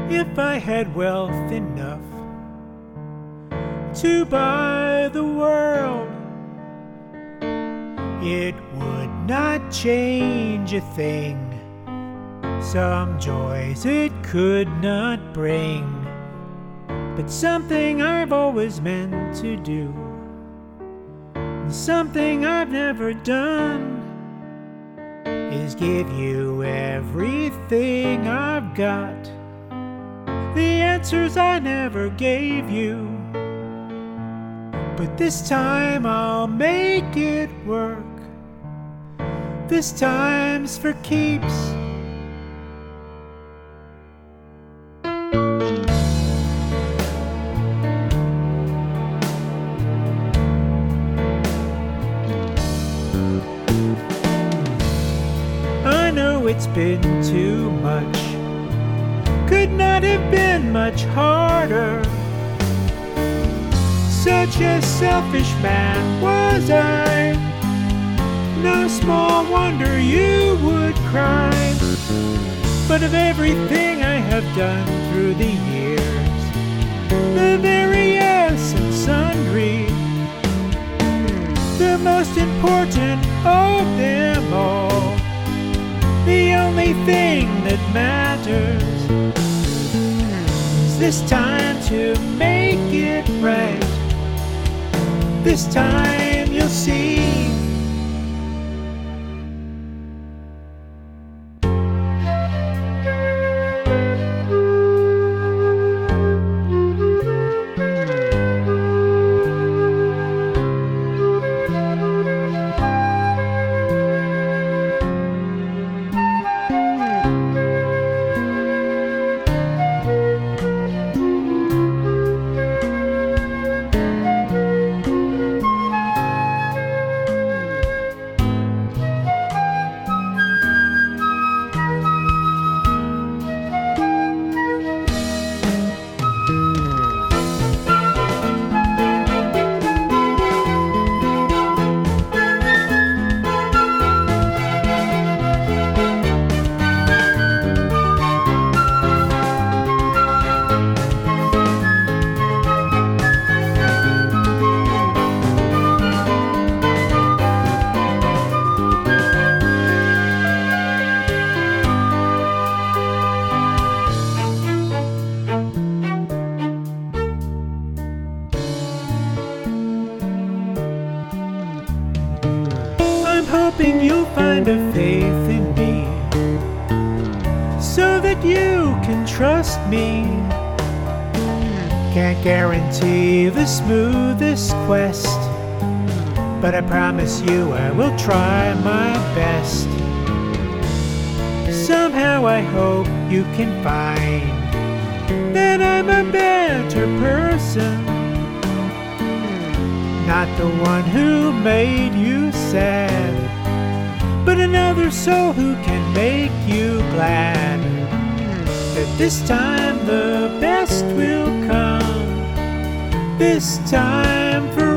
If I had wealth enough to buy the world, it would not change a thing. Some joys it could not bring, but something I've always meant to do, and something I've never done, is give you everything I've got, the answers I never gave you. But this time I'll make it work. This time's for keeps. I know it's been too much, could not have been much harder. Such a selfish man was I, no small wonder you would cry. But of everything I have done through the years, the various and sundry, the most important of them all, the only thing that matters, is this time to make it right. This time you'll see. Hoping you'll find a faith in me, so that you can trust me. Can't guarantee the smoothest quest, but I promise you I will try my best. Somehow I hope you can find that I'm a better person, not the one who made you sad, but another soul who can make you glad. That this time the best will come, this time for